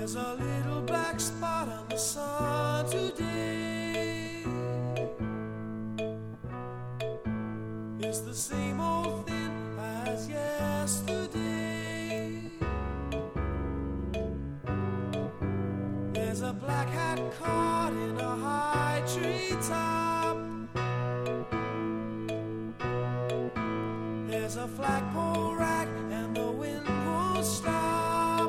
There's a little black spot on the sun today. It's the same old thing as yesterday. There's a black hat caught in a high tree top. There's a flagpole rack and the wind won't stop.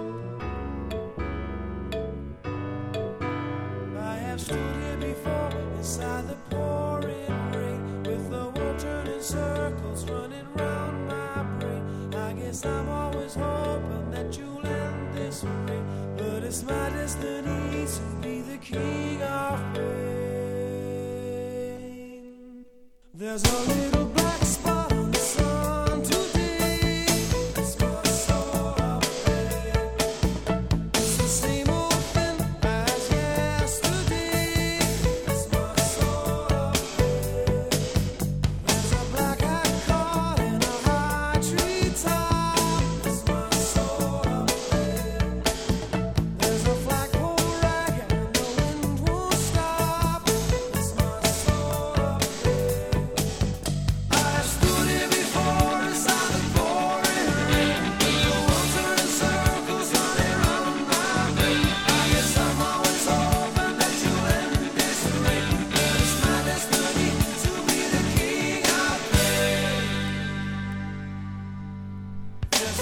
I have stood here before inside the pouring rain, with the world turning circles running round my brain. I guess I'm always hoping that you'll end this way, but it's my destiny to be the king of rain. There's a little